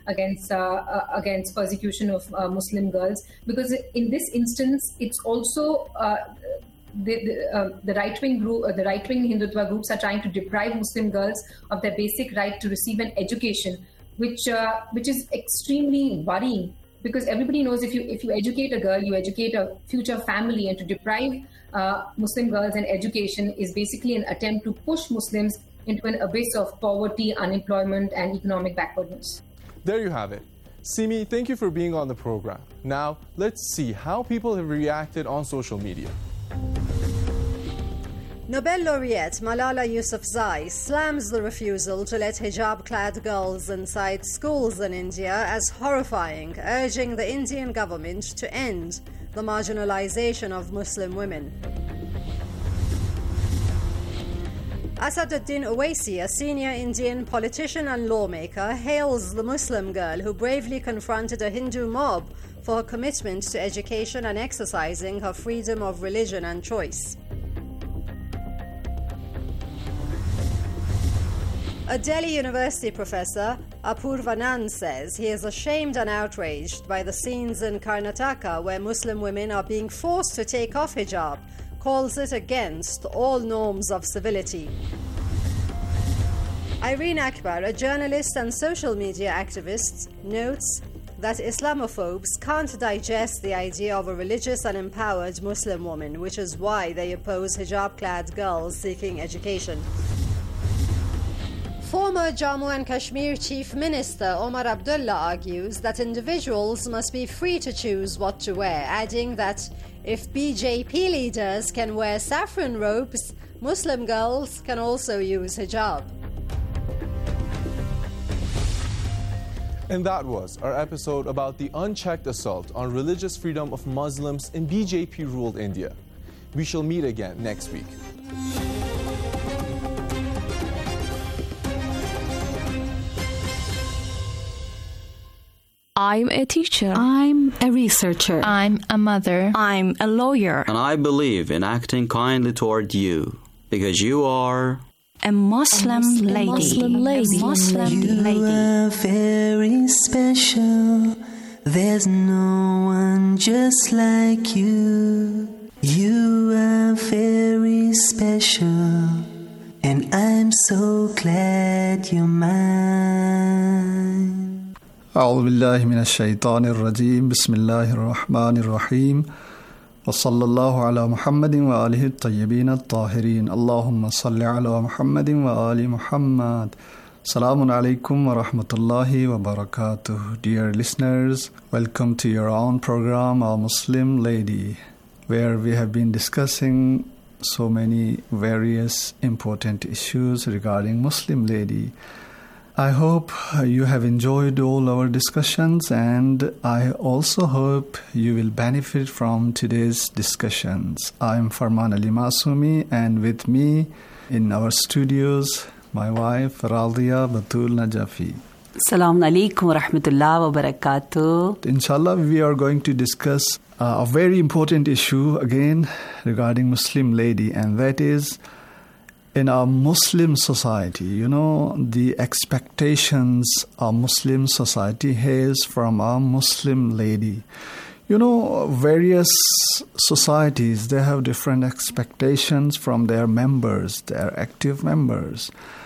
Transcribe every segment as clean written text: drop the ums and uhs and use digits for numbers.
against persecution of Muslim girls, because in this instance it's also the right-wing group, the right-wing Hindutva groups are trying to deprive Muslim girls of their basic right to receive an education, which is extremely worrying, because everybody knows if you educate a girl, you educate a future family, and to deprive Muslim girls an education is basically an attempt to push Muslims into an abyss of poverty, unemployment, and economic backwardness. There you have it. Simi, thank you for being on the program. Now, let's see how people have reacted on social media. Nobel laureate Malala Yousafzai slams the refusal to let hijab-clad girls inside schools in India as horrifying, urging the Indian government to end the marginalization of Muslim women. Asaduddin Owaisi, a senior Indian politician and lawmaker, hails the Muslim girl who bravely confronted a Hindu mob for her commitment to education and exercising her freedom of religion and choice. A Delhi University professor, Apurvanand, says he is ashamed and outraged by the scenes in Karnataka where Muslim women are being forced to take off hijab, calls it against all norms of civility. Irene Akbar, a journalist and social media activist, notes that Islamophobes can't digest the idea of a religious and empowered Muslim woman, which is why they oppose hijab-clad girls seeking education. Former Jammu and Kashmir Chief Minister Omar Abdullah argues that individuals must be free to choose what to wear, adding that if BJP leaders can wear saffron robes, Muslim girls can also use hijab. And that was our episode about the unchecked assault on religious freedom of Muslims in BJP-ruled India. We shall meet again next week. I'm a teacher. I'm a researcher. I'm a mother. I'm a lawyer. And I believe in acting kindly toward you, because you are a Muslim lady. You are very special. There's no one just like you. You are very special, and I'm so glad you're mine. أعوذ بالله من الشيطان الرجيم بسم الله الرحمن الرحيم وصلى الله على محمد وآله الطيبين الطاهرين اللهم صل على محمد وآل محمد. Assalamu alaikum wa rahmatullahi wa barakatuh. Dear listeners, welcome to your own program, Our Muslim Lady, where we have been discussing so many various important issues regarding Muslim lady. I hope you have enjoyed all our discussions, and I also hope you will benefit from today's discussions. I am Farman Ali Masumi, and with me in our studios, my wife Radia Batul Najafi. Assalamu alaikum wa rahmatullahi wa barakatuh. Inshallah, we are going to discuss a very important issue again regarding Muslim lady, and that is in our Muslim society, the expectations a Muslim society has from a Muslim lady. Various societies, they have different expectations from their members, their active members.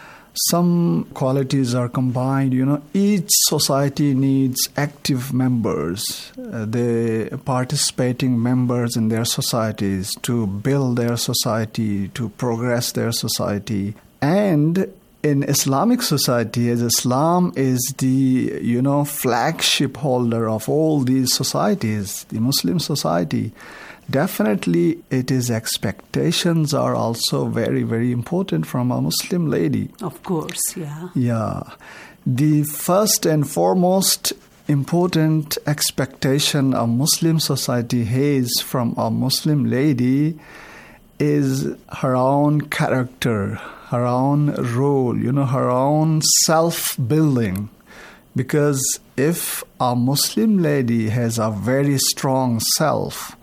Some qualities are combined. Each society needs active members, the participating members in their societies to build their society, to progress their society. And in Islamic society, as Islam is the, flagship holder of all these societies, the Muslim society, definitely it is expectations are also very, very important from a Muslim lady. Of course, yeah. Yeah. The first and foremost important expectation a Muslim society has from a Muslim lady is her own character, her own role, her own self-building. Because if a Muslim lady has a very strong self,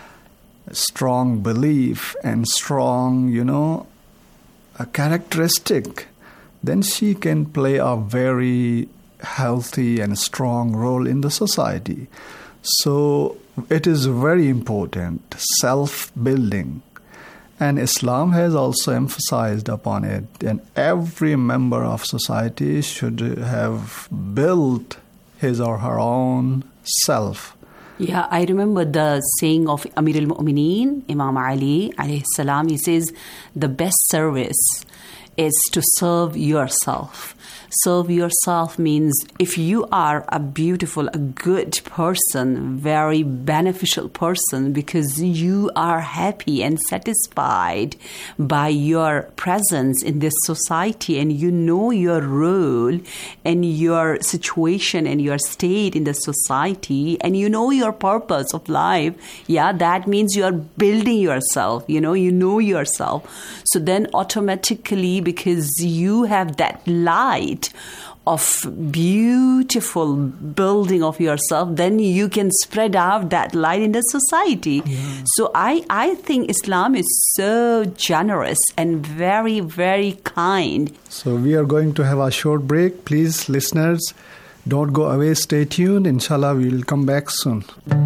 strong belief and strong, a characteristic, then she can play a very healthy and strong role in the society. So it is very important, self-building. And Islam has also emphasized upon it. And every member of society should have built his or her own self. Yeah, I remember the saying of Amir al-Mu'mineen, Imam Ali alayhi salam. He says, the best service is to serve yourself. Serve yourself means if you are a beautiful, a good person, very beneficial person, because you are happy and satisfied by your presence in this society, and you know your role and your situation and your state in the society, and you know your purpose of life, yeah, that means you are building yourself, you know yourself. So then automatically, because you have that light of beautiful building of yourself, then you can spread out that light in the society. Yeah. So I think Islam is so generous and very, very kind. So we are going to have a short break. Please, listeners, don't go away. Stay tuned. Inshallah, we will come back soon.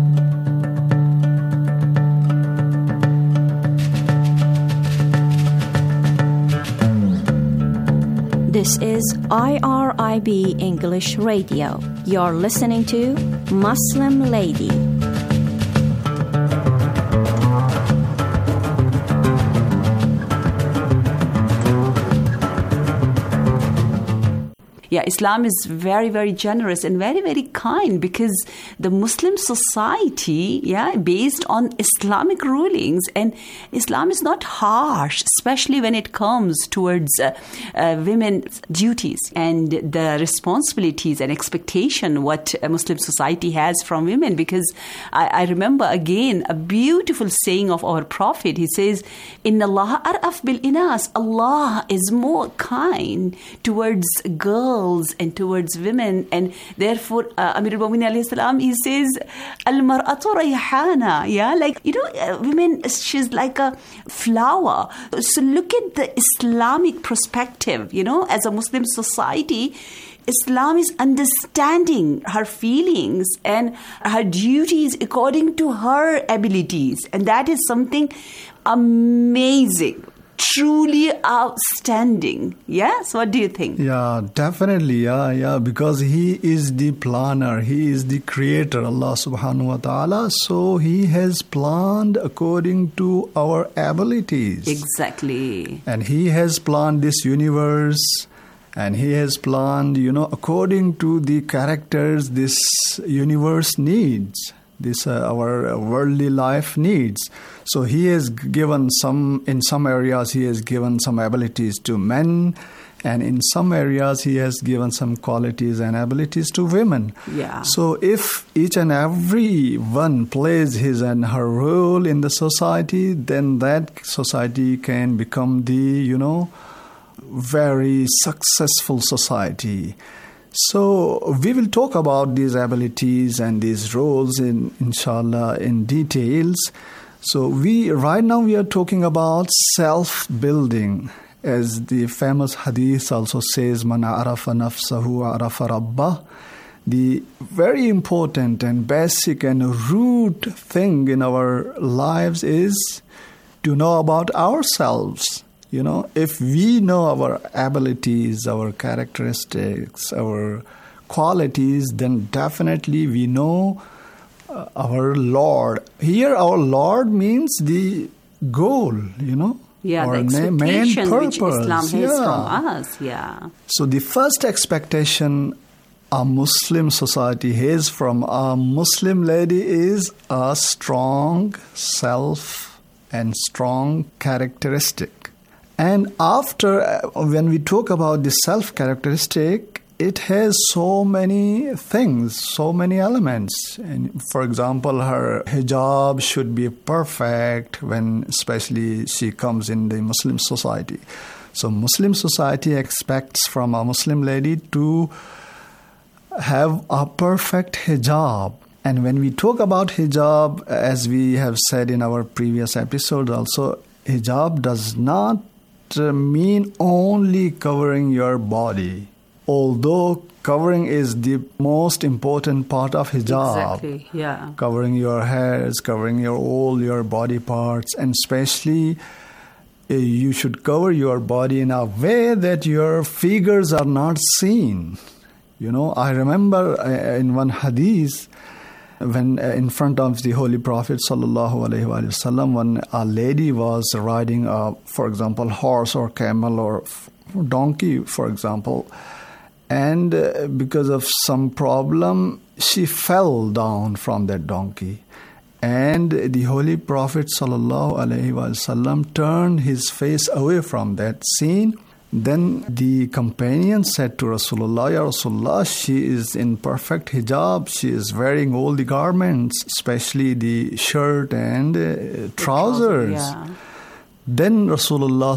This is IRIB English Radio. You're listening to Muslim Lady. Yeah, Islam is very, very generous and very, very kind, because the Muslim society, based on Islamic rulings, and Islam is not harsh, especially when it comes towards women's duties and the responsibilities and expectation what a Muslim society has from women. Because I remember again a beautiful saying of our Prophet. He says, "Inna Allah ar'af bil inas." Allah is more kind towards girls and towards women, and therefore Amir al-Mu'minin alayhi salam, he says, al-mar'atu rayhana, women, she's like a flower. So look at the Islamic perspective, as a Muslim society, Islam is understanding her feelings and her duties according to her abilities, and that is something amazing, truly outstanding. Yes, what do you think? Yeah, definitely. Yeah, because He is the planner. He is the creator, Allah subhanahu wa ta'ala. So He has planned according to our abilities. Exactly. And He has planned this universe, and He has planned, according to the characters this universe needs. This our worldly life needs. So He has given in some areas He has given some abilities to men, and in some areas He has given some qualities and abilities to women. Yeah. So if each and every one plays his and her role in the society, then that society can become the, very successful society. So we will talk about these abilities and these roles inshallah in details. So right now we are talking about self-building, as the famous hadith also says, "Man arafa nafsahu arafa rabbah." The very important and basic and root thing in our lives is to know about ourselves. If we know our abilities, our characteristics, our qualities, then definitely we know our Lord. Here, our Lord means the goal, Yeah, our the expectation main which Islam has from us, yeah. So the first expectation a Muslim society has from a Muslim lady is a strong self and strong characteristic. And after, when we talk about the self-characteristic, it has so many things, so many elements. And for example, her hijab should be perfect when especially she comes in the Muslim society. So Muslim society expects from a Muslim lady to have a perfect hijab. And when we talk about hijab, as we have said in our previous episode also, hijab does not mean only covering your body, although covering is the most important part of hijab. Exactly, yeah. Covering your hairs, covering all your body parts, and especially you should cover your body in a way that your figures are not seen. I remember in one hadith, when in front of the Holy Prophet ﷺ, when a lady was riding for example, horse or camel or donkey, for example, and because of some problem, she fell down from that donkey. And the Holy Prophet ﷺ turned his face away from that scene. Then the companion said to Rasulullah, Ya Rasulullah, she is in perfect hijab. She is wearing all the garments, especially the shirt and trousers. Yeah. Then Rasulullah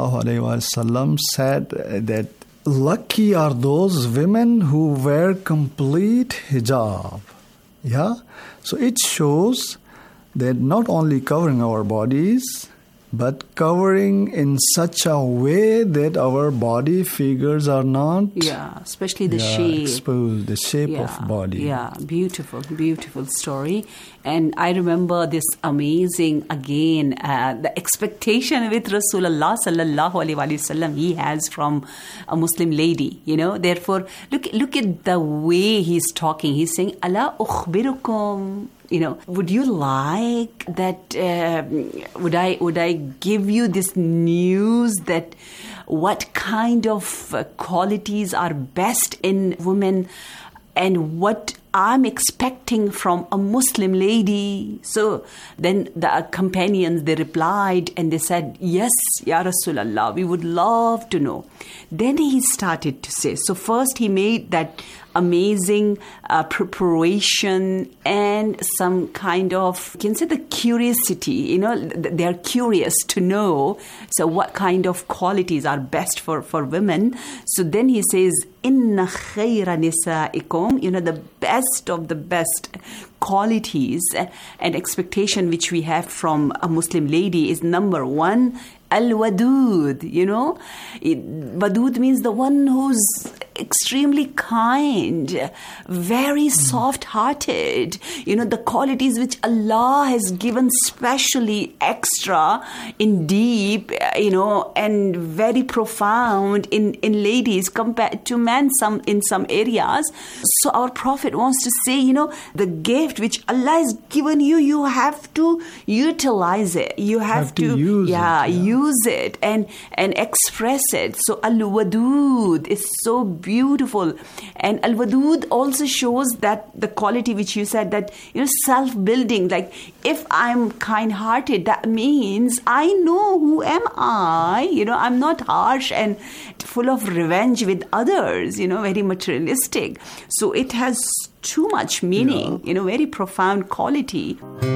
ﷺ said that lucky are those women who wear complete hijab. Yeah? So it shows that not only covering our bodies, but covering in such a way that our body figures are not especially the shape exposed, the shape of body. Beautiful story. And I remember this amazing, again, the expectation with Rasulullah sallallahu alaihi wasallam he has from a Muslim lady. Therefore, look at the way he's talking. He's saying, "Ala ukhbirukum." Would you like that? Would I give you this news that what kind of qualities are best in women and what I'm expecting from a Muslim lady? So then the companions, they replied and they said, yes, Ya Rasulallah, we would love to know. Then he started to say, so first he made that amazing preparation and some kind of, you can say the curiosity, they're curious to know. So what kind of qualities are best for women? So then he says, Inna khayra nisaikum, the best of the best qualities and expectation which we have from a Muslim lady is number one, al-wadud. Wadud means the one who's extremely kind, very soft-hearted. The qualities which Allah has given specially extra in deep, and very profound in ladies compared to men in some areas. So our Prophet wants to say, the gift which Allah has given you, you have to utilize it. You have to use it and express it. So al-wadud is so beautiful. And al-wadud also shows that the quality which you said, that self-building. Like if I'm kind-hearted, that means I know who am I. I'm not harsh and full of revenge with others, very materialistic. So it has too much meaning, very profound quality.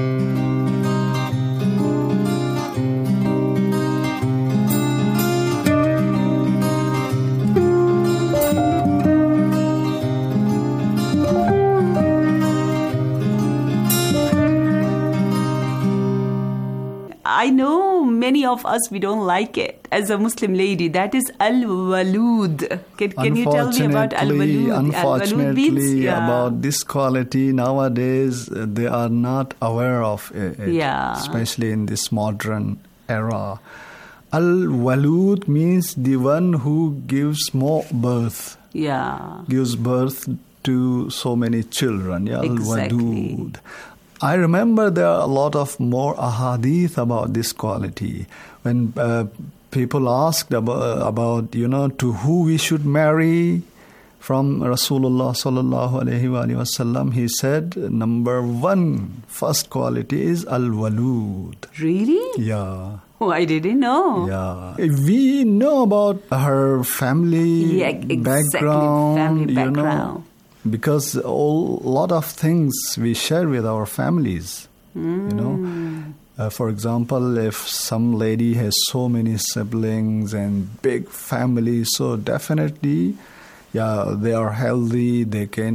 I know many of us, we don't like it. As a Muslim lady, that is al-walud. Can you tell me about al-walud? Unfortunately, about this quality, nowadays, they are not aware of it, especially in this modern era. Al-walud means the one who gives more birth. Gives birth to so many children. Exactly. Al-wadud. I remember there are a lot of more ahadith about this quality. When people asked about to who we should marry from Rasulullah sallallahu alaihi wasallam, he said, number one, first quality is al-walud. Really? Yeah. Oh, I didn't know. Yeah. We know about her family background. Family background. Because a lot of things we share with our families, For example, if some lady has so many siblings and big family, so definitely, they are healthy, they can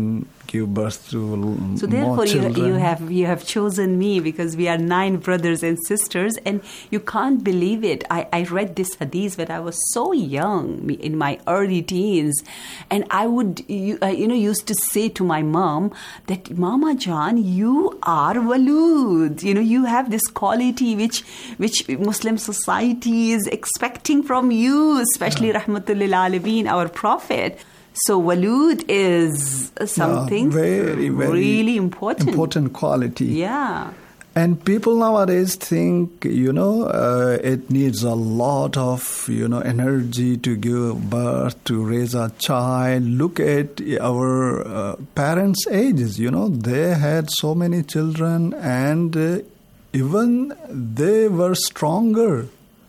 give birth to So more therefore children. you have chosen me because we are 9 brothers and sisters, and you can't believe it. I read this hadith when I was so young, in my early teens, and I would used to say to my mom that, Mama Jan, you are walud. You have this quality which Muslim society is expecting from you, especially Rahmatul lil Alameen, our Prophet. So walud is something very, very really important. Important quality. Yeah. And people nowadays think, it needs a lot of, energy to give birth, to raise a child. Look at our parents' ages, they had so many children, and even they were stronger.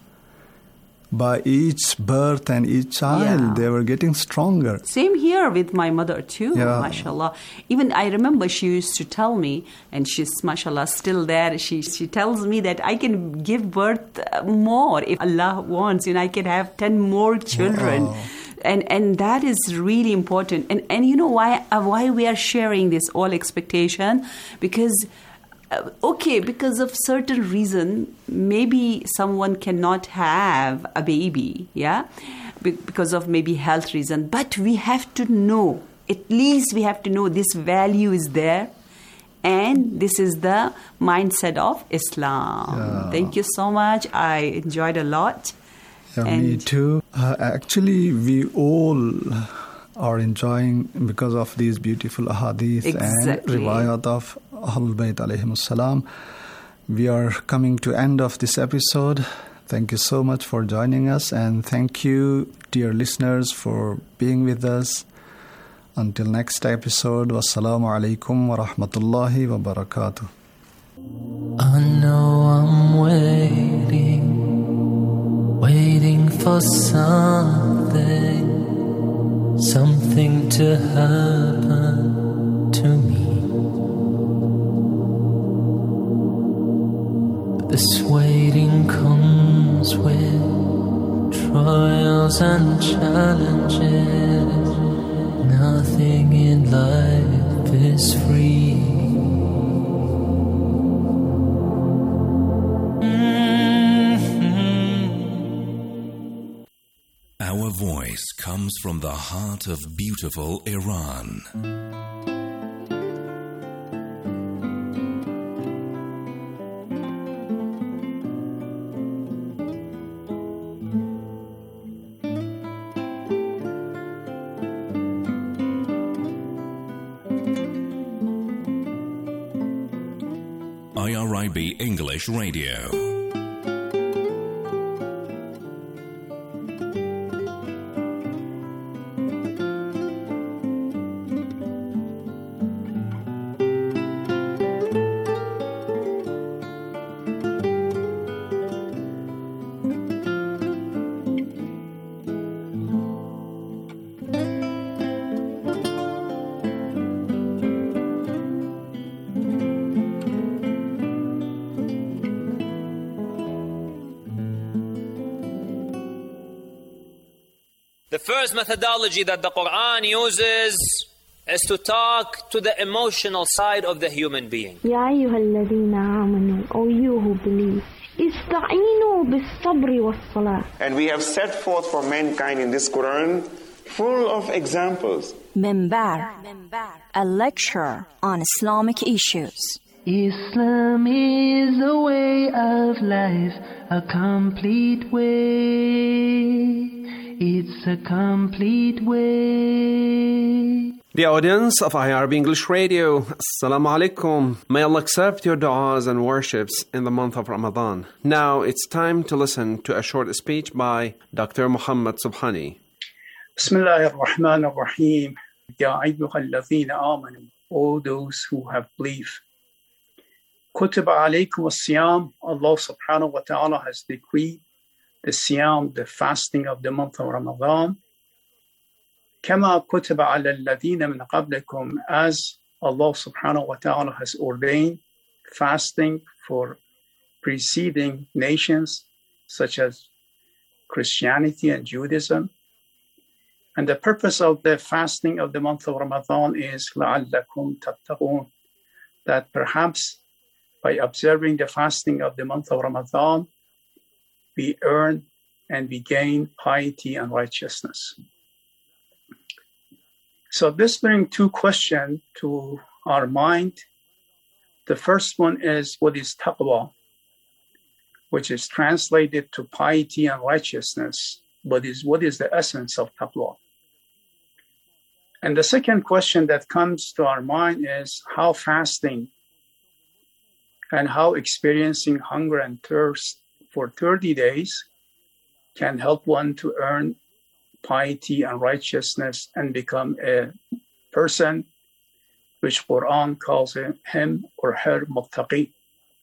By each birth and each child, they were getting stronger. Same here with my mother too, mashallah. Even I remember she used to tell me, and she's mashallah still there, she tells me that I can give birth more if Allah wants, I can have 10 more children. Wow. And that is really important. And you know why we are sharing this all expectation? Because because of certain reason, maybe someone cannot have a baby, because of maybe health reason. But we have to know, at least we have to know this value is there. And this is the mindset of Islam. Yeah. Thank you so much. I enjoyed a lot. Yeah, me too. Actually, we all are enjoying because of these beautiful ahadith and riwayat of Ahlul Bayt alayhimus salam. We are coming to end of this episode. Thank you so much for joining us, and thank you, dear listeners, for being with us. Until next episode, wassalamu alaikum wa rahmatullahi wa barakatuh. I know I'm waiting for something to happen to me. This waiting comes with trials and challenges. Nothing in life is free. Our voice comes from the heart of beautiful Iran. IRIB English Radio. The first methodology that the Quran uses is to talk to the emotional side of the human being. Ya ayyuhalladhina amanu, O you who believe, ista'inu bis-sabri was-salah. And we have set forth for mankind in this Quran full of examples. Minbar, a lecture on Islamic issues. Islam is a way of life, a complete way. It's a complete way. The audience of IRB English Radio, Assalamu alaikum. May Allah accept your du'as and worships in the month of Ramadan. Now it's time to listen to a short speech by Dr. Muhammad Subhani. Bismillah ar-Rahman ar-Rahim. Ya ayyuhalladhina amanu, all those who have believed. Kutiba alaykum as-siyam, Allah subhanahu wa ta'ala has decreed the siyam, the fasting of the month of Ramadan. Kama kutiba ala alladhina min qablikum, as Allah subhanahu wa ta'ala has ordained fasting for preceding nations such as Christianity and Judaism. And the purpose of the fasting of the month of Ramadan is لَعَلَّكُمْ تَتَّقُونَ, that perhaps by observing the fasting of the month of Ramadan, we earn and we gain piety and righteousness. So this brings two questions to our mind. The first one is, what is taqwa, which is translated to piety and righteousness, but what is the essence of taqwa? And the second question that comes to our mind is how fasting and how experiencing hunger and thirst for 30 days can help one to earn piety and righteousness and become a person which Quran calls him or her muttaqi.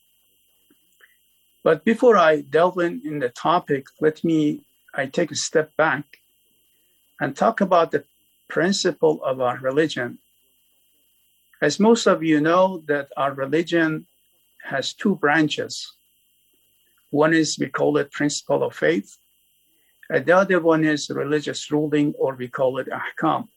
But before I delve in the topic, I take a step back and talk about the principle of our religion. As most of you know, that our religion has two branches. One is, we call it principle of faith, and the other one is religious ruling, or we call it ahkam.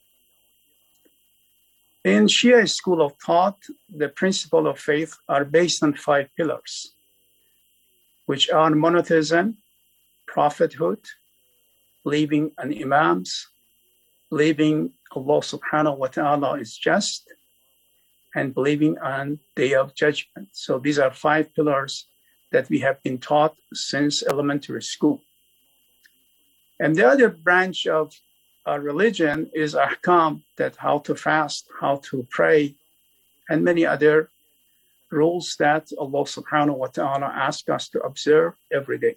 In Shia school of thought, the principle of faith are based on 5 pillars, which are monotheism, prophethood, believing in imams, believing Allah subhanahu wa ta'ala is just, and believing on Day of Judgment. So these are 5 pillars that we have been taught since elementary school. And the other branch of our religion is ahkam, that how to fast, how to pray, and many other rules that Allah subhanahu wa ta'ala asks us to observe every day.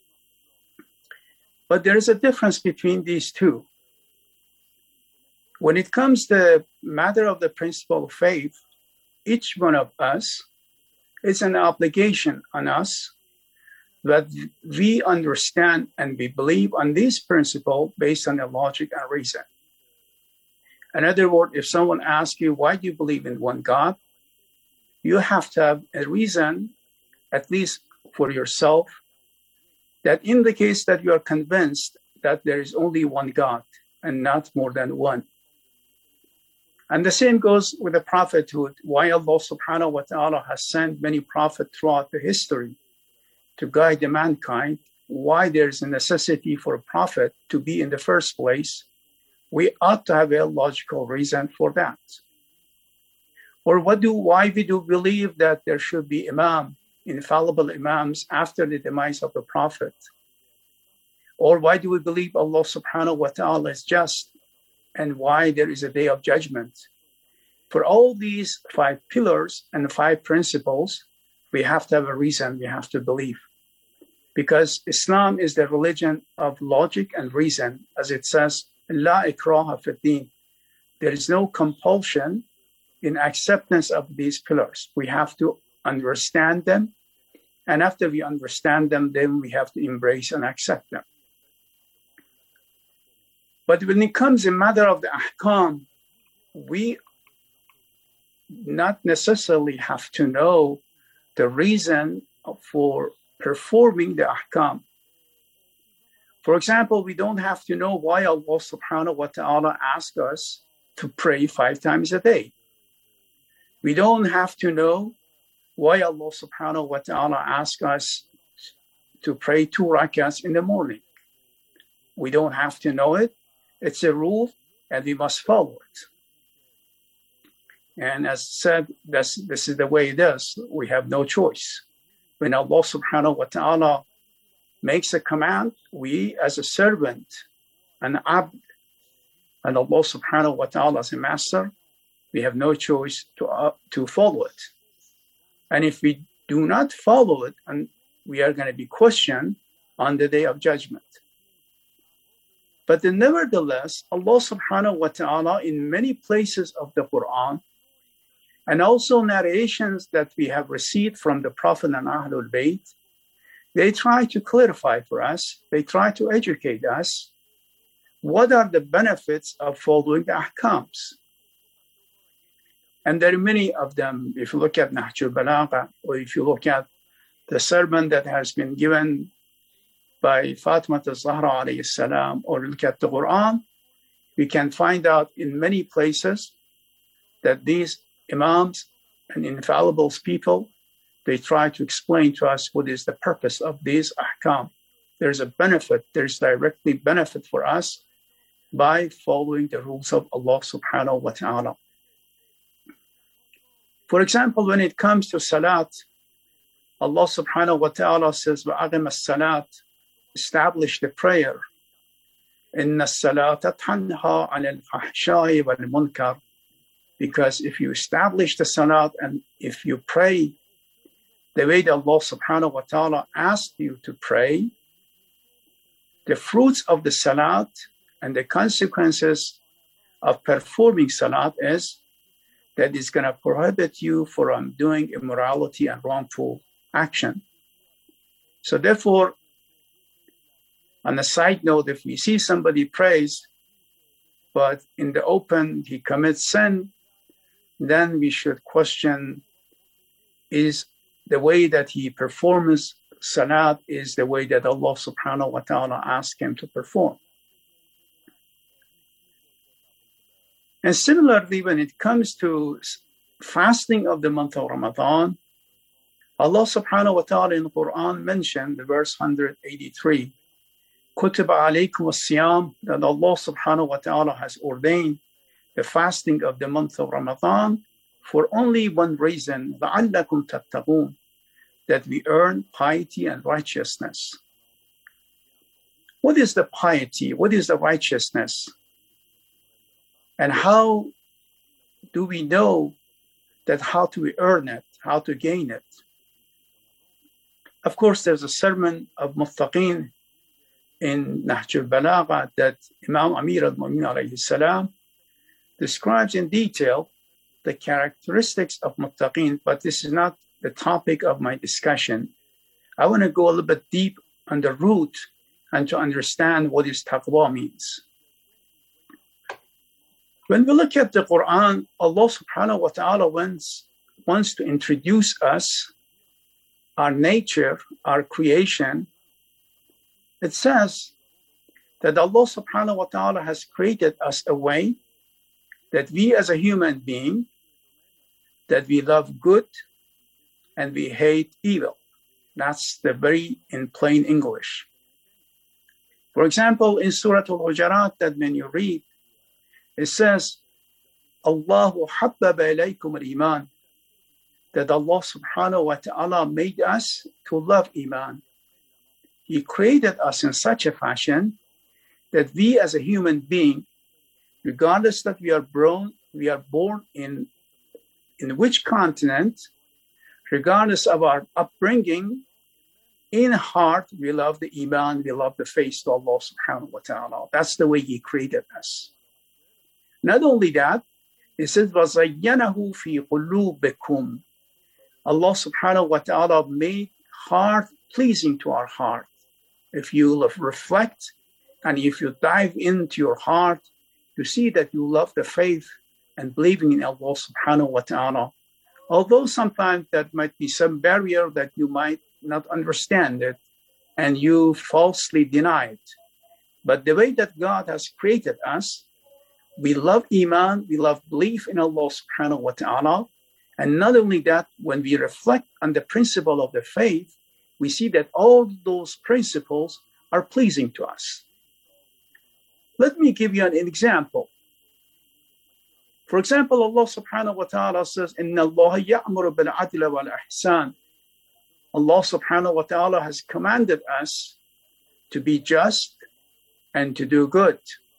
But there is a difference between these two. When it comes to the matter of the principle of faith, each one of us, it's an obligation on us that we understand and we believe on this principle based on the logic and reason. In other words, if someone asks you, why do you believe in one God? You have to have a reason, at least for yourself, that indicates that you are convinced that there is only one God and not more than one. And the same goes with the prophethood, why Allah subhanahu wa ta'ala has sent many prophets throughout the history to guide the mankind, why there is a necessity for a prophet to be in the first place. We ought to have a logical reason for that. Or why we do believe that there should be infallible imams after the demise of the prophet? Or why do we believe Allah subhanahu wa ta'ala is just, and why there is a Day of Judgment? For all these 5 pillars and 5 principles, we have to have a reason, we have to believe. Because Islam is the religion of logic and reason. As it says, La ikraha fi din. There is no compulsion in acceptance of these pillars. We have to understand them. And after we understand them, then we have to embrace and accept them. But when it comes a matter of the ahkam, we not necessarily have to know the reason for performing the ahkam. For example, we don't have to know why Allah subhanahu wa ta'ala asks us to pray 5 times a day. We don't have to know why Allah subhanahu wa ta'ala asks us to pray 2 rakats in the morning. We don't have to know it. It's a rule and we must follow it. And as said, this is the way it is. We have no choice. When Allah subhanahu wa ta'ala makes a command, we as a servant, an abd, and Allah subhanahu wa ta'ala as a master, we have no choice to follow it. And if we do not follow it, and we are going to be questioned on the Day of Judgment. But then nevertheless, Allah subhanahu wa ta'ala in many places of the Quran, and also narrations that we have received from the Prophet and Ahlul Bayt, they try to clarify for us, they try to educate us, what are the benefits of following the ahkams. And there are many of them. If you look at Nahjul Balagha, or if you look at the sermon that has been given by Fatima al-Zahra alayhi salam, or look at the Quran, we can find out in many places that these imams and infallible people, they try to explain to us what is the purpose of these ahkam. There's a benefit, there's directly benefit for us by following the rules of Allah subhanahu wa ta'ala. For example, when it comes to salat, Allah subhanahu wa ta'ala says, وَأَقِمَ الصَّلَاةِ, establish the prayer. إِنَّ الصَّلَاةَ تَنْهَى عَنِ الْفَحْشَاءِ وَالْمُنْكَرِ. Because if you establish the salat and if you pray the way that Allah subhanahu wa ta'ala asked you to pray, the fruits of the salat and the consequences of performing salat is that it's going to prohibit you from doing immorality and wrongful action. So therefore, on a side note, if we see somebody prays, but in the open he commits sin, then we should question, is the way that he performs salat is the way that Allah subhanahu wa ta'ala asked him to perform. And similarly, when it comes to fasting of the month of Ramadan, Allah subhanahu wa ta'ala in the Quran mentioned the verse 183, كُتِبَ عَلَيْكُمُ الصِّيَامُ, that Allah subhanahu wa ta'ala has ordained the fasting of the month of Ramadan for only one reason, لَعَلَّكُمْ تَتَّقُونَ, that we earn piety and righteousness. What is the piety? What is the righteousness? And how do we know that how to earn it, how to gain it? Of course, there's a sermon of Muttaqin in Nahj al-Balagha that Imam Amir al-Mu'minin alayhi salam describes in detail the characteristics of Muttaqin, but this is not the topic of my discussion. I want to go a little bit deep on the root and to understand what is taqwa means. When we look at the Quran, Allah subhanahu wa ta'ala wants to introduce us, our nature, our creation. It says that Allah subhanahu wa ta'ala has created us a way that we as a human being, that we love good and we hate evil. That's the very in plain English. For example, in Surah Al-Hujarat, that when you read, it says, Allahu habbaba ilaykum al-iman, that Allah subhanahu wa ta'ala made us to love iman. He created us in such a fashion that we as a human being, regardless that we are born in which continent, regardless of our upbringing, in heart, we love the iman, we love the faith to Allah subhanahu wa ta'ala. That's the way He created us. Not only that, it says, وَزَيَّنَهُ فِي قُلُوبِكُمْ. Allah subhanahu wa ta'ala made heart pleasing to our heart. If you reflect and if you dive into your heart, you see that you love the faith and believing in Allah subhanahu wa ta'ala. Although sometimes that might be some barrier that you might not understand it and you falsely deny it. But the way that God has created us, we love iman, we love belief in Allah subhanahu wa ta'ala. And not only that, when we reflect on the principle of the faith, we see that all those principles are pleasing to us. Let me give you an example. For example, Allah subhanahu wa ta'ala says, إِنَّ اللَّهَ يَأْمُرُ بِالْعَدْلِ وَالْإِحْسَانِ. Allah subhanahu wa ta'ala has commanded us to be just and to do good.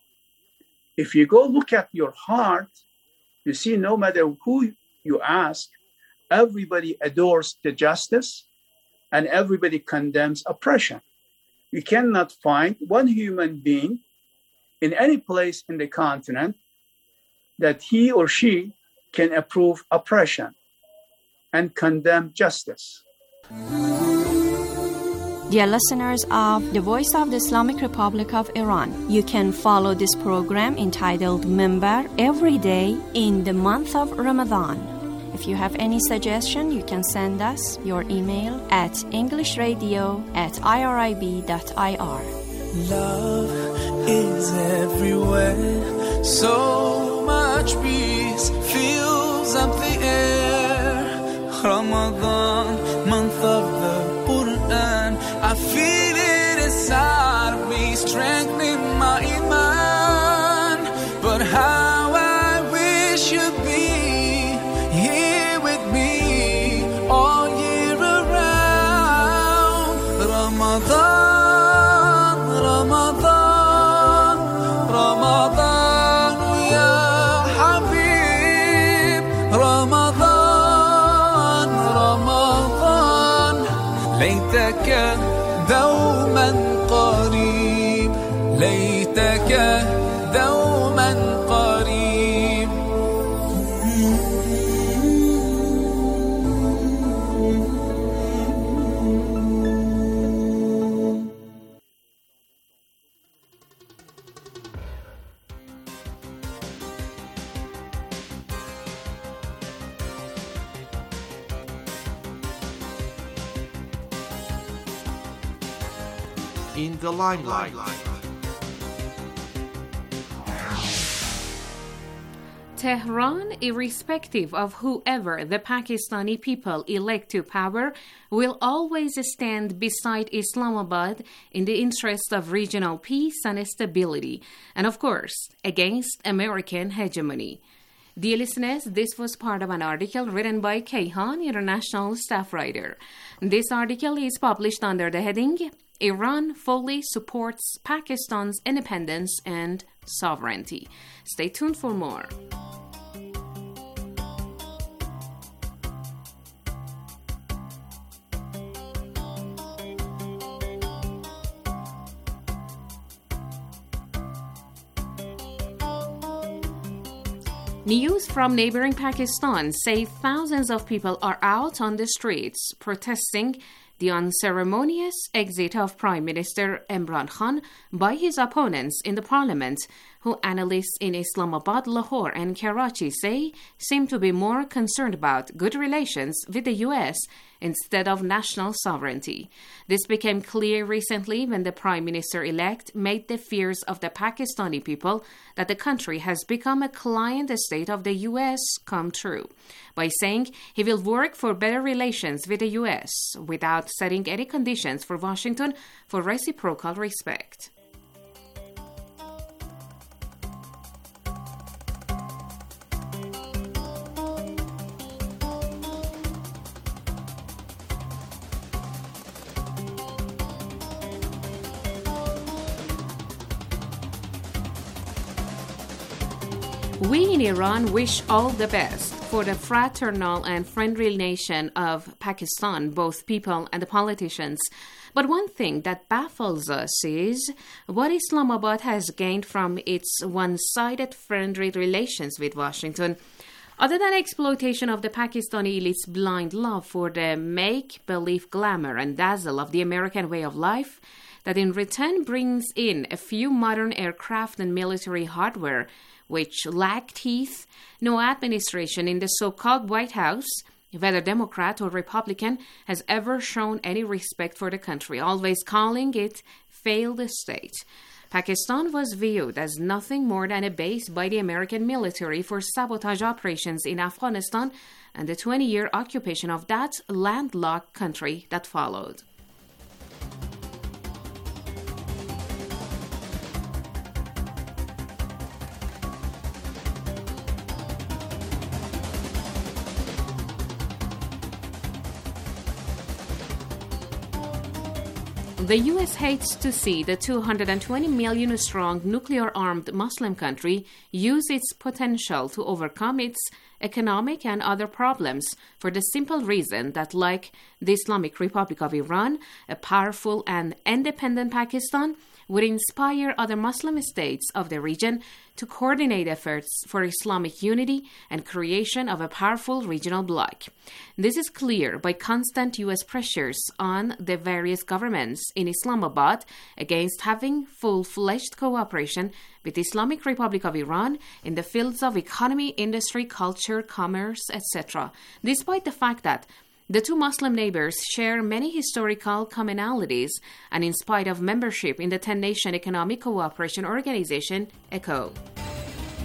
If you go look at your heart, you see no matter who you ask, everybody adores the justice and everybody condemns oppression. You cannot find one human being in any place in the continent that he or she can approve oppression and condemn justice. Dear listeners of the Voice of the Islamic Republic of Iran, you can follow this program entitled Minbar every day in the month of Ramadan. If you have any suggestion, you can send us your email at englishradio@irib.ir. Love is everywhere. So much peace fills up the air. Ramadan, month of the Quran. I feel it inside of me, strengthening my iman. But how I wish you'd be here with me all year around. Ramadan, Ramadan, Ramadan, ya Habib. Ramadan, Ramadan, ليتك دوما قريب, ليتك دوما قريب. In the limelight. Tehran, irrespective of whoever the Pakistani people elect to power, will always stand beside Islamabad in the interest of regional peace and stability, and of course, against American hegemony. Dear listeners, this was part of an article written by Kayhan, international staff writer. This article is published under the heading, Iran fully supports Pakistan's independence and sovereignty. Stay tuned for more. News from neighboring Pakistan say thousands of people are out on the streets protesting the unceremonious exit of Prime Minister Imran Khan by his opponents in the parliament, who analysts in Islamabad, Lahore, and Karachi say seem to be more concerned about good relations with the U.S. instead of national sovereignty. This became clear recently when the Prime Minister-elect made the fears of the Pakistani people that the country has become a client state of the U.S. come true, by saying he will work for better relations with the U.S. without setting any conditions for Washington for reciprocal respect. We in Iran wish all the best for the fraternal and friendly nation of Pakistan, both people and the politicians. But one thing that baffles us is what Islamabad has gained from its one-sided friendly relations with Washington. Other than exploitation of the Pakistani elite's blind love for the make-believe glamour and dazzle of the American way of life, that in return brings in a few modern aircraft and military hardware, which lack teeth, no administration in the so-called White House, whether Democrat or Republican, has ever shown any respect for the country, always calling it failed state. Pakistan was viewed as nothing more than a base by the American military for sabotage operations in Afghanistan and the 20-year occupation of that landlocked country that followed. The U.S. hates to see the 220 million strong nuclear-armed Muslim country use its potential to overcome its economic and other problems for the simple reason that, like the Islamic Republic of Iran, a powerful and independent Pakistan would inspire other Muslim states of the region to coordinate efforts for Islamic unity and creation of a powerful regional bloc. This is clear by constant U.S. pressures on the various governments in Islamabad against having full-fledged cooperation with the Islamic Republic of Iran in the fields of economy, industry, culture, commerce, etc., despite the fact that the two Muslim neighbors share many historical commonalities, and in spite of membership in the 10-Nation Economic Cooperation Organization, ECO.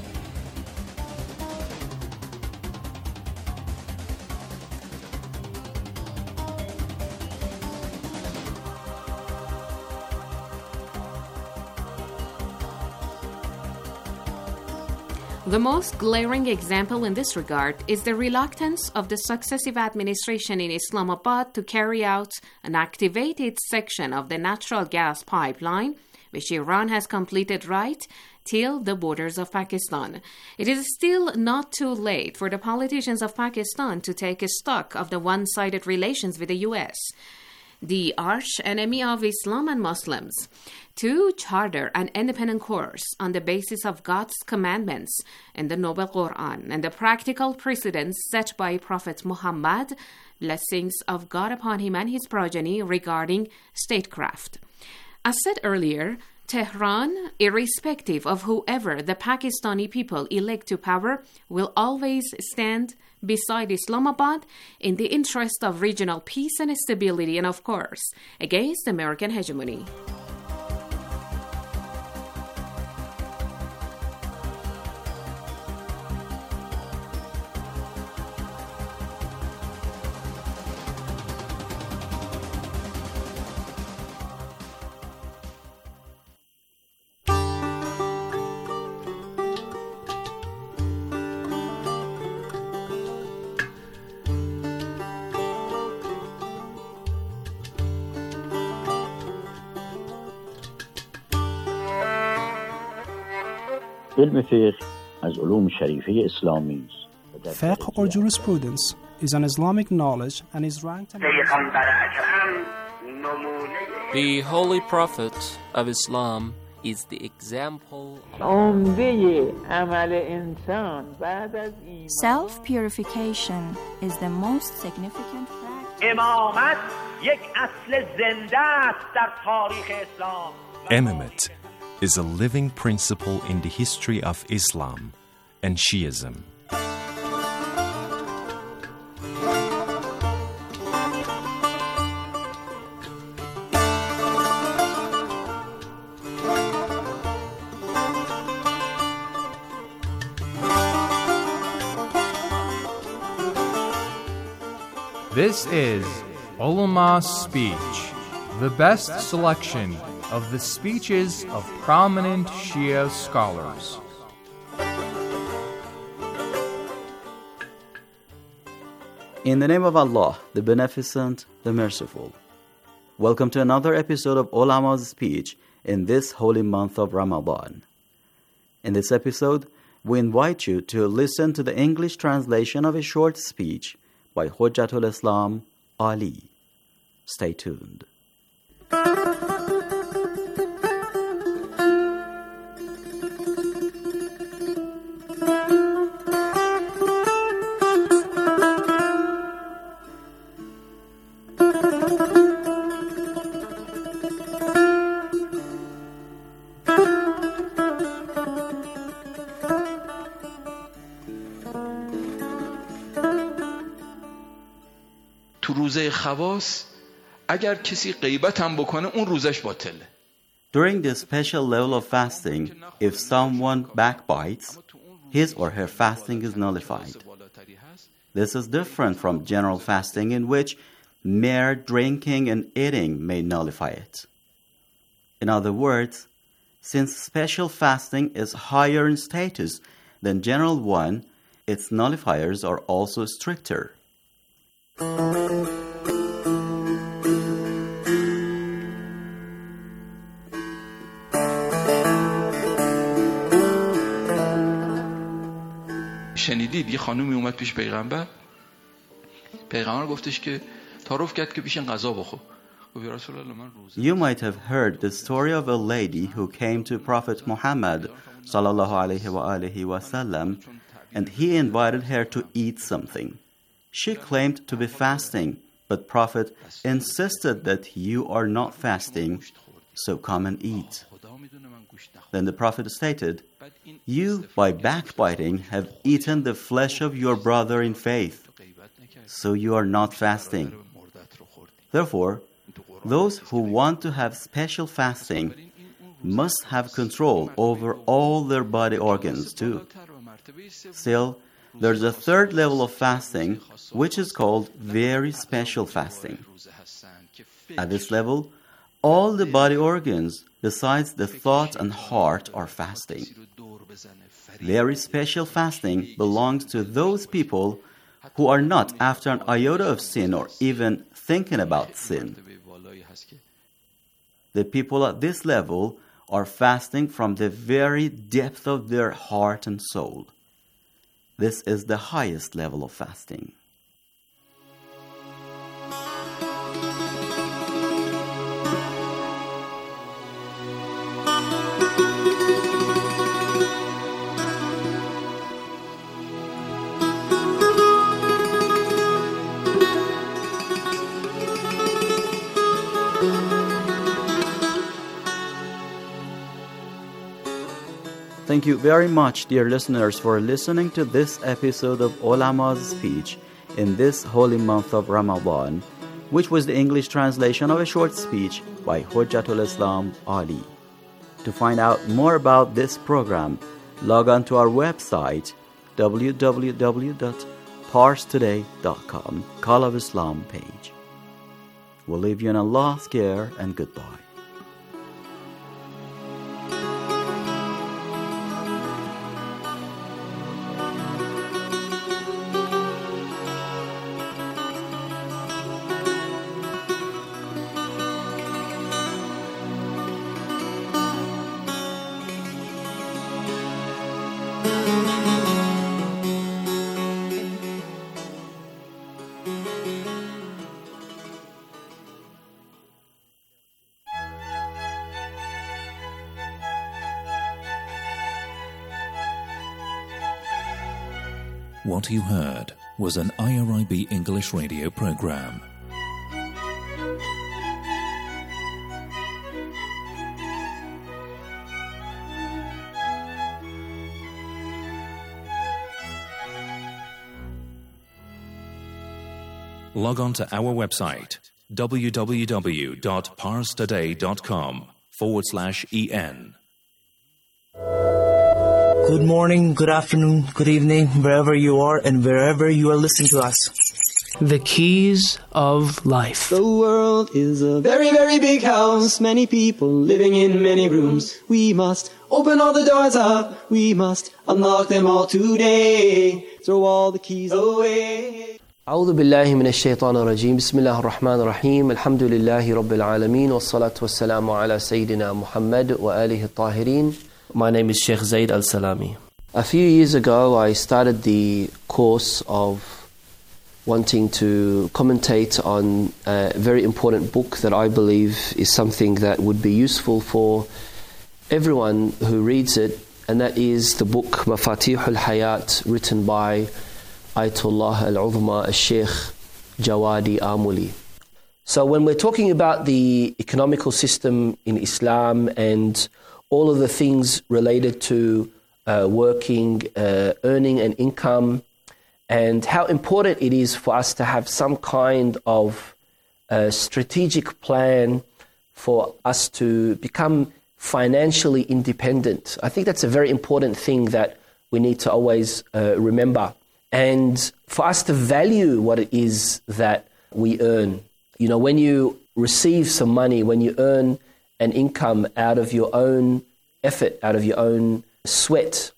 The most glaring example in this regard is the reluctance of the successive administration in Islamabad to carry out an activated section of the natural gas pipeline, which Iran has completed right till the borders of Pakistan. It is still not too late for the politicians of Pakistan to take stock of the one-sided relations with the U.S., the arch enemy of Islam and Muslims, to charter an independent course on the basis of God's commandments in the Noble Quran and the practical precedents set by Prophet Muhammad, blessings of God upon him and his progeny, regarding statecraft. As said earlier, Tehran, irrespective of whoever the Pakistani people elect to power, will always stand beside Islamabad in the interest of regional peace and stability and, of course, against American hegemony. Fiqh or jurisprudence is an Islamic knowledge and is ranked The Holy Prophet of Islam is the example Self-purification is the most significant practice. Imamate is a living principle in the history of Islam and Shiism. This is Ulama's Speech, the best selection of the speeches of prominent Shia scholars. In the name of Allah, the Beneficent, the Merciful. Welcome to another episode of Ulama's Speech in this holy month of Ramadan. In this episode, we invite you to listen to the English translation of a short speech by Hujjatul Islam Ali. Stay tuned. تو روزه خواص اگر کسی غیبت هم بکنه اون روزش باطله. During this special level of fasting, if someone backbites, his or her fasting is nullified. This is different from general fasting in which mere drinking and eating may nullify it. In other words, since special fasting is higher in status than general one, its nullifiers are also stricter. شنیدید یه خانومی اومد پیش پیغمبر گفتش که تعارف کرد که پیشن غذا بخور. You might have heard the story of a lady who came to Prophet Muhammad sallallahu alaihi wasallam, and he invited her to eat something. She claimed to be fasting, but Prophet insisted that you are not fasting, so come and eat. Then the Prophet stated, you, by backbiting, have eaten the flesh of your brother in faith, so you are not fasting. Therefore, those who want to have special fasting must have control over all their body organs too. Still, there's a third level of fasting, which is called very special fasting. At this level, all the body organs, besides the thought and heart, are fasting. Very special fasting belongs to those people who are not after an iota of sin or even thinking about sin. The people at this level are fasting from the very depth of their heart and soul. This is the highest level of fasting. Thank you very much, dear listeners, for listening to this episode of Ulama's Speech in this holy month of Ramadan, which was the English translation of a short speech by Hujjatul Islam Ali. To find out more about this program, log on to our website www.parstoday.com, Call of Islam page. We'll leave you in Allah's care and goodbye. What you heard was an IRIB English radio program. Log on to our website www.parstoday.com/en. Good morning, good afternoon, good evening, wherever you are and wherever you are listening to us. The keys of life. The world is a very, very big house. Many people living in many rooms. We must open all the doors up. We must unlock them all today. Throw all the keys away. أعوذ بالله من الشيطان الرجيم بسم الله الرحمن الرحيم الحمد لله رب العالمين والصلاة والسلام على سيدنا محمد وآله الطاهرين. My name is Sheikh Zaid Al-Salami. A few years ago I started the course of wanting to commentate on a very important book that I believe is something that would be useful for everyone who reads it, and that is the book Mafatih al-Hayat, written by Ayatollah al-Uzma al-Sheikh Jawadi Amuli. So when we're talking about the economical system in Islam and all of the things related to working, earning an income, and how important it is for us to have some kind of strategic plan for us to become financially independent. I think that's a very important thing that we need to always remember. And for us to value what it is that we earn. You know, when you receive some money, when you earn an income out of your own effort, out of your own sweat,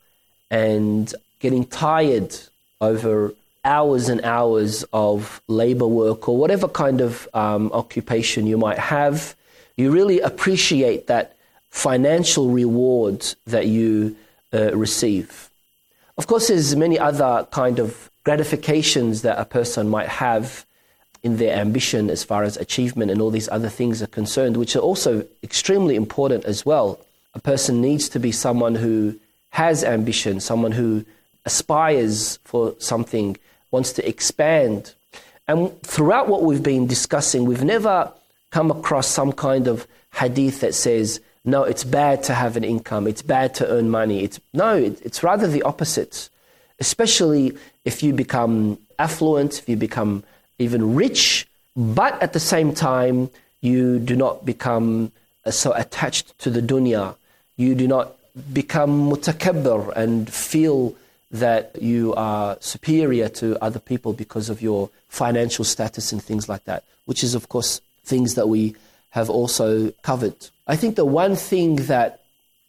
and getting tired over hours and hours of labor work or whatever kind of occupation you might have, you really appreciate that financial reward that you receive. Of course, there's many other kind of gratifications that a person might have in their ambition as far as achievement and all these other things are concerned, which are also extremely important as well. A person needs to be someone who has ambition, someone who aspires for something, wants to expand. And throughout what we've been discussing, we've never come across some kind of hadith that says, no, it's bad to have an income, it's bad to earn money. It's rather the opposite, especially if you become affluent, if you become even rich, but at the same time, you do not become so attached to the dunya. You do not become mutakabbir and feel that you are superior to other people because of your financial status and things like that, which is, of course, things that we have also covered. I think the one thing that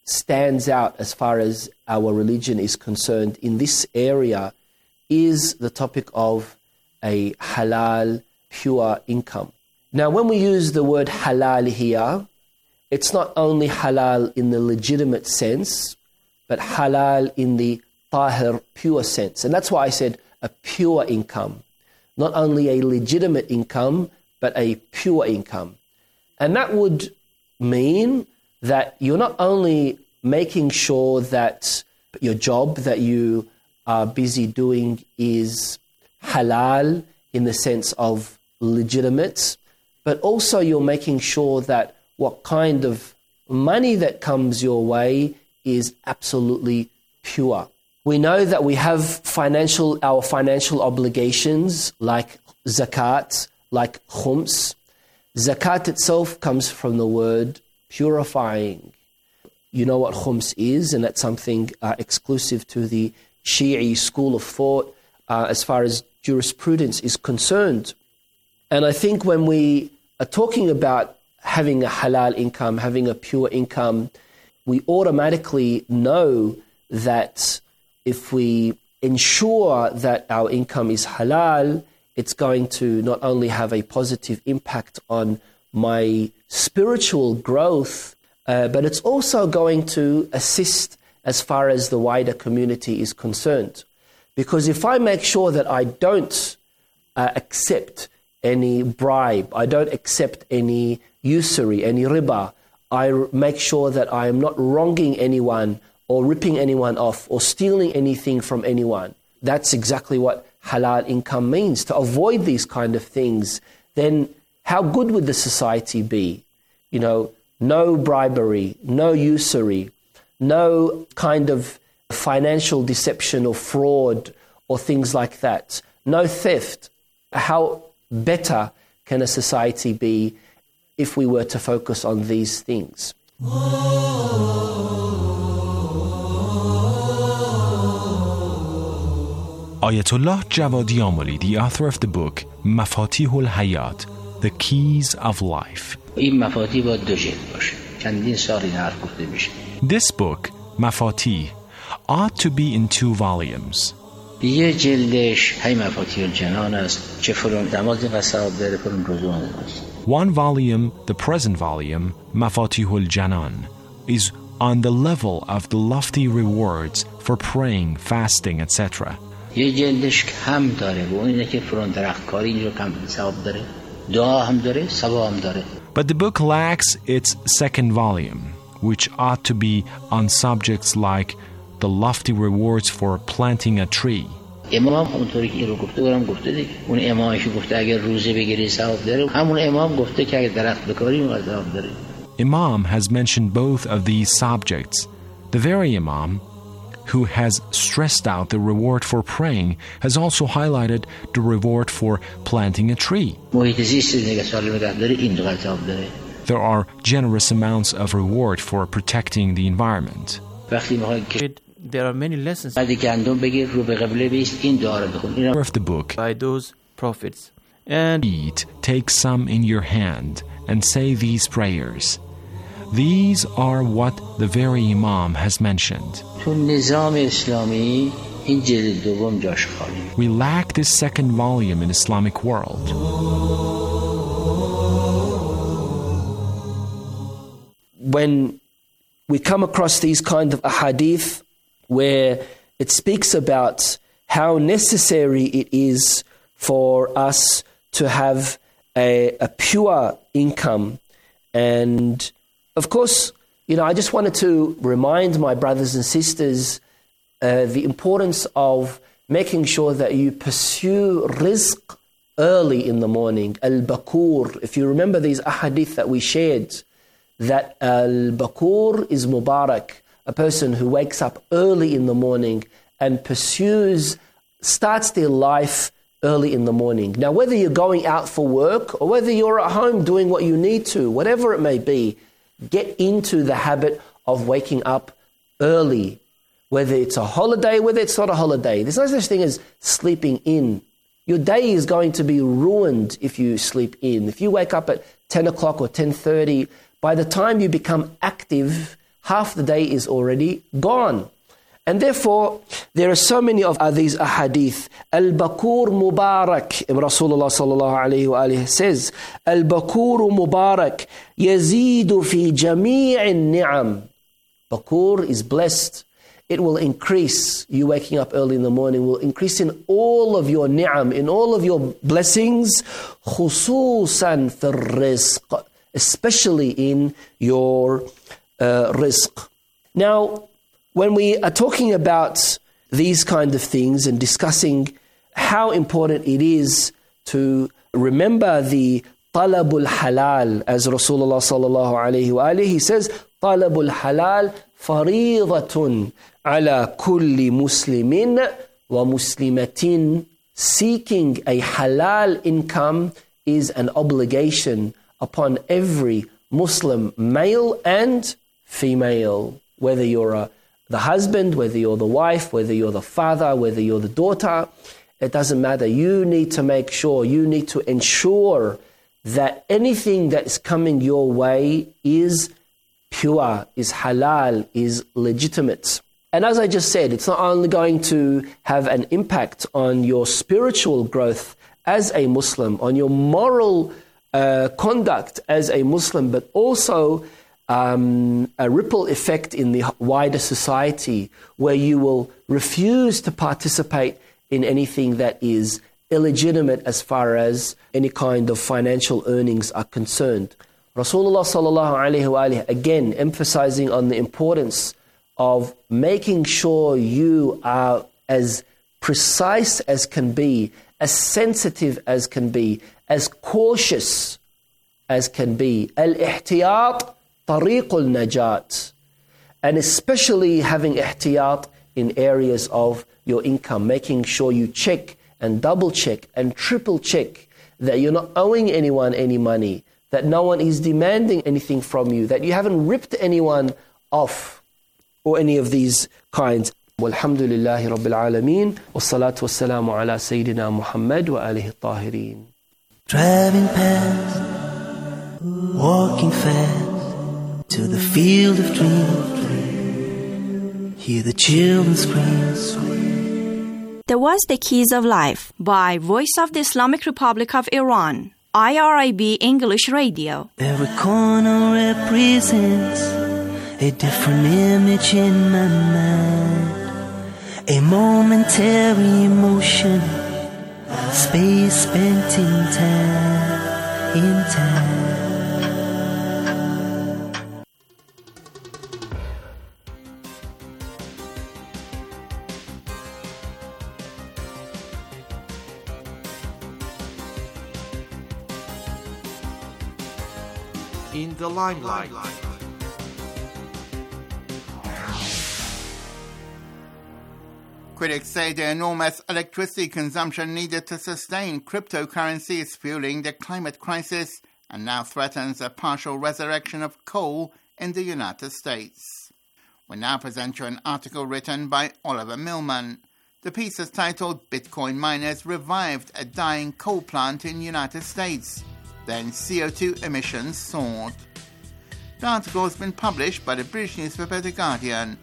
stands out as far as our religion is concerned in this area is the topic of a halal, pure income. Now, when we use the word halal here, it's not only halal in the legitimate sense, but halal in the tahir, pure sense. And that's why I said a pure income. Not only a legitimate income, but a pure income. And that would mean that you're not only making sure that your job that you are busy doing is halal in the sense of legitimate, but also you're making sure that what kind of money that comes your way is absolutely pure. We know that we have our financial obligations like zakat, like khums. Zakat itself comes from the word purifying. You know what khums is, and that's something exclusive to the Shi'i school of thought as far as jurisprudence is concerned. And I think when we are talking about having a halal income, having a pure income, we automatically know that if we ensure that our income is halal, it's going to not only have a positive impact on my spiritual growth, but it's also going to assist as far as the wider community is concerned. Because if I make sure that I don't accept any bribe, I don't accept any usury, any riba, I make sure that I am not wronging anyone or ripping anyone off or stealing anything from anyone. That's exactly what halal income means, to avoid these kind of things. Then how good would the society be? You know, no bribery, no usury, no kind of financial deception or fraud or things like that, no theft. How better can a society be if we were to focus on these things? Ayatollah Javadi Amoli, the author of the book Mafatihul Hayat, The Keys of Life. This book, Mafatih, ought to be in 2 volumes. One volume, the present volume, Mafatihul Janan, is on the level of the lofty rewards for praying, fasting, etc. یه جلدش کم داره و اینه که فرون درختکاری اینجا کم ثواب داره دعا هم داره ثواب هم داره. But the book lacks its second volume, which ought to be on subjects like the lofty rewards for planting a tree. امام اونطوری که این رو گفته برام گفته دیگه. اون امامش گفته اگر روزه بگیری ثواب داره. همون امام گفته که اگر درخت بکاری اون ثواب داره. Imam has mentioned both of these subjects. The very Imam who has stressed out the reward for praying has also highlighted the reward for planting a tree. There are generous amounts of reward for protecting the environment. There are many lessons of the book by those prophets. And eat, take some in your hand and say these prayers. These are what the very Imam has mentioned. We lack this second volume in Islamic world. When we come across these kind of ahadith where it speaks about how necessary it is for us to have a pure income, and of course, you know, I just wanted to remind my brothers and sisters the importance of making sure that you pursue rizq early in the morning. Al-Bakur, if you remember these ahadith that we shared, that Al-Bakur is Mubarak, a person who wakes up early in the morning and starts their life early in the morning. Now, whether you're going out for work or whether you're at home doing what you need to, whatever it may be, get into the habit of waking up early, whether it's a holiday, whether it's not a holiday. There's no such thing as sleeping in. Your day is going to be ruined if you sleep in. If you wake up at 10 o'clock or 10:30, by the time you become active, half the day is already gone. And therefore, there are so many of these ahadith. Al-Bakur Mubarak, Rasulullah sallallahu alayhi wa alayhi says, Al-Bakur Mubarak, yazidu fi jami'in ni'am. Bakur is blessed. It will increase. You waking up early in the morning will increase in all of your ni'am, in all of your blessings, khususan fil rizq, especially in your rizq. Now, when we are talking about these kind of things and discussing how important it is to remember the talabul halal, as Rasulullah sallallahu alayhi wa alayhi, he says, talabul halal faridatun ala kulli muslimin wa muslimatin. Seeking a halal income is an obligation upon every Muslim male and female, whether you're the husband, whether you're the wife, whether you're the father, whether you're the daughter, it doesn't matter. You need to make sure, you need to ensure that anything that is coming your way is pure, is halal, is legitimate. And as I just said, it's not only going to have an impact on your spiritual growth as a Muslim, on your moral conduct as a Muslim, but also a ripple effect in the wider society where you will refuse to participate in anything that is illegitimate as far as any kind of financial earnings are concerned. Rasulullah sallallahu alayhi wa alayhi, again emphasizing on the importance of making sure you are as precise as can be, as sensitive as can be, as cautious as can be. Al-ihtiyat tariqul najat, and especially having ihtiyat in areas of your income, making sure you check and double check and triple check that you're not owing anyone any money, that no one is demanding anything from you, that you haven't ripped anyone off or any of these kinds. Walhamdulillahi Rabbil Alameen, wassalatu wassalamu ala Sayyidina Muhammad wa alihi tahirin. Driving past, walking fast, to the field of dreams, hear the children scream. There was The Keys of Life by Voice of the Islamic Republic of Iran, IRIB English Radio. Every corner represents a different image in my mind, a momentary emotion, space spent in time. In the limelight. Critics say the enormous electricity consumption needed to sustain cryptocurrency is fueling the climate crisis and now threatens a partial resurrection of coal in the United States. We now present you an article written by Oliver Millman. The piece is titled Bitcoin Miners Revived a Dying Coal Plant in United States. Then CO2 emissions soared. The article has been published by the British newspaper The Guardian.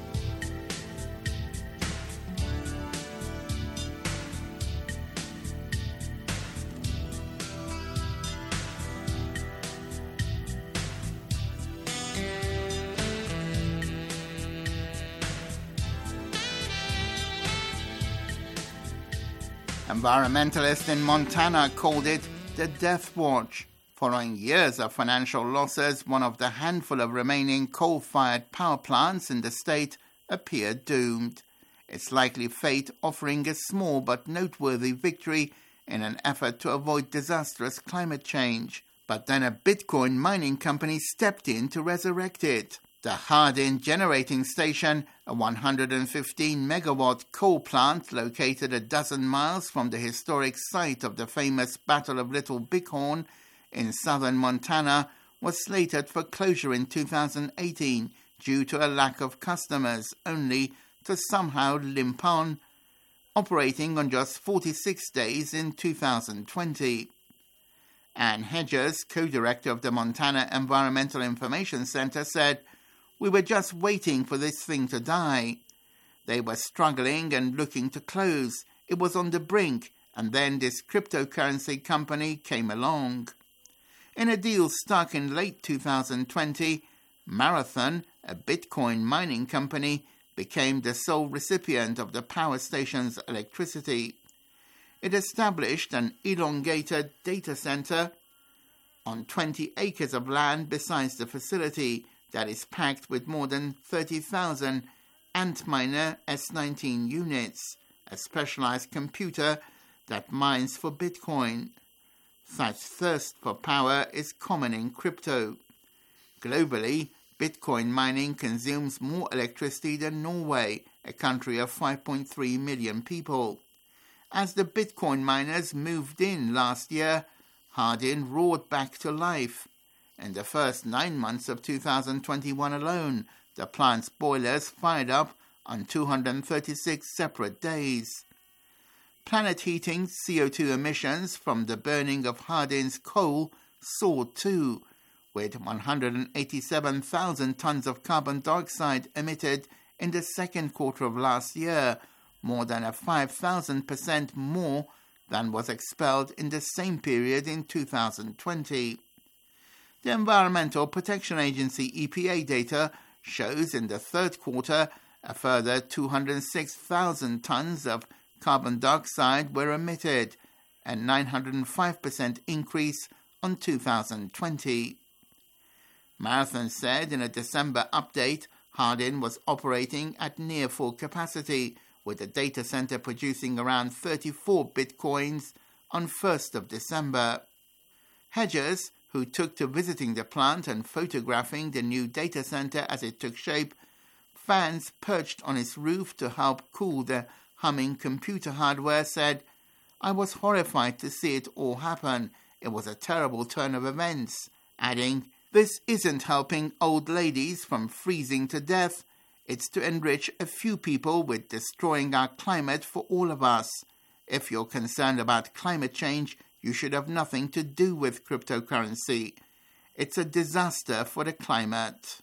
Environmentalists in Montana called it the Death Watch. Following years of financial losses, one of the handful of remaining coal-fired power plants in the state appeared doomed, its likely fate offering a small but noteworthy victory in an effort to avoid disastrous climate change. But then a Bitcoin mining company stepped in to resurrect it. The Hardin Generating Station, a 115-megawatt coal plant located a dozen miles from the historic site of the famous Battle of Little Bighorn in southern Montana, was slated for closure in 2018 due to a lack of customers, only to somehow limp on, operating on just 46 days in 2020. Ann Hedges, co-director of the Montana Environmental Information Center, said, We were just waiting for this thing to die. They were struggling and looking to close. It was on the brink, and then this cryptocurrency company came along. In a deal struck in late 2020, Marathon, a Bitcoin mining company, became the sole recipient of the power station's electricity. It established an elongated data center on 20 acres of land besides the facility that is packed with more than 30,000 Antminer S19 units, a specialized computer that mines for Bitcoin. Such thirst for power is common in crypto. Globally, Bitcoin mining consumes more electricity than Norway, a country of 5.3 million people. As the Bitcoin miners moved in last year, Hardin roared back to life. In the first 9 months of 2021 alone, the plant's boilers fired up on 236 separate days. Planet heating CO2 emissions from the burning of Hardin's coal soared too, with 187,000 tons of carbon dioxide emitted in the second quarter of last year, more than 5,000% more than was expelled in the same period in 2020. The Environmental Protection Agency EPA data shows in the third quarter a further 206,000 tons of carbon dioxide were emitted, a 905% increase on 2020. Marathon said in a December update Hardin was operating at near full capacity, with the data center producing around 34 bitcoins on 1st of December. Hedgers, who took to visiting the plant and photographing the new data center as it took shape, fans perched on its roof to help cool the humming computer hardware, said, "I was horrified to see it all happen. It was a terrible turn of events," adding, "This isn't helping old ladies from freezing to death. It's to enrich a few people with destroying our climate for all of us. If you're concerned about climate change, you should have nothing to do with cryptocurrency. It's a disaster for the climate."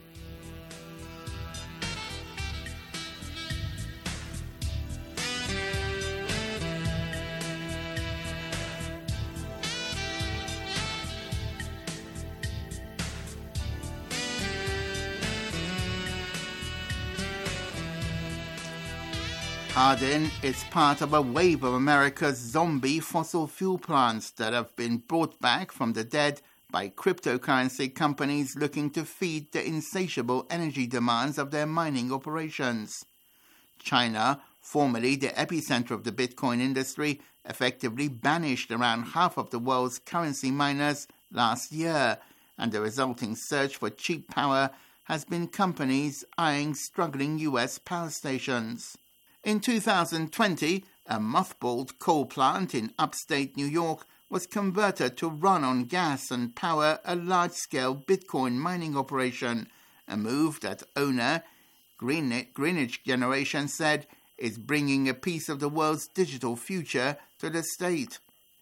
Hardin is part of a wave of America's zombie fossil fuel plants that have been brought back from the dead by cryptocurrency companies looking to feed the insatiable energy demands of their mining operations. China, formerly the epicenter of the Bitcoin industry, effectively banished around half of the world's currency miners last year, and the resulting search for cheap power has been companies eyeing struggling U.S. power stations. In 2020, a mothballed coal plant in upstate New York was converted to run on gas and power a large-scale Bitcoin mining operation, a move that owner Greenwich Generation said is bringing a piece of the world's digital future to the state.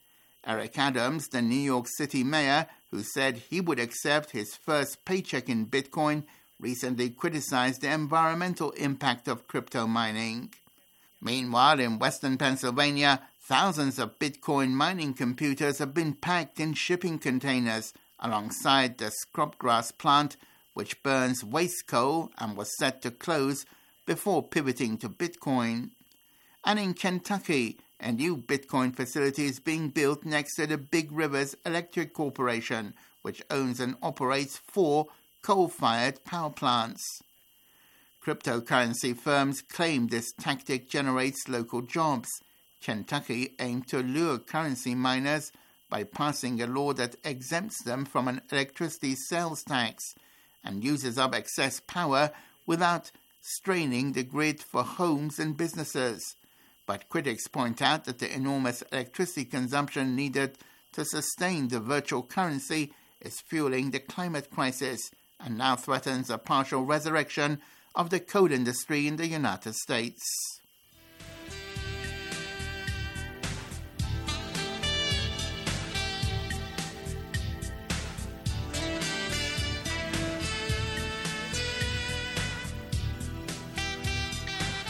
Eric Adams, the New York City mayor, who said he would accept his first paycheck in Bitcoin, recently criticized the environmental impact of crypto mining. Meanwhile, in western Pennsylvania, thousands of Bitcoin mining computers have been packed in shipping containers alongside the Scrubgrass plant, which burns waste coal and was set to close before pivoting to Bitcoin. And in Kentucky, a new Bitcoin facility is being built next to the Big Rivers Electric Corporation, which owns and operates 4 coal-fired power plants. Cryptocurrency firms claim this tactic generates local jobs. Kentucky aimed to lure currency miners by passing a law that exempts them from an electricity sales tax and uses up excess power without straining the grid for homes and businesses. But critics point out that the enormous electricity consumption needed to sustain the virtual currency is fueling the climate crisis and now threatens a partial resurrection of the coal industry in the United States.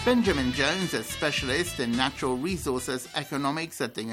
Benjamin Jones, a specialist in natural resources economics at the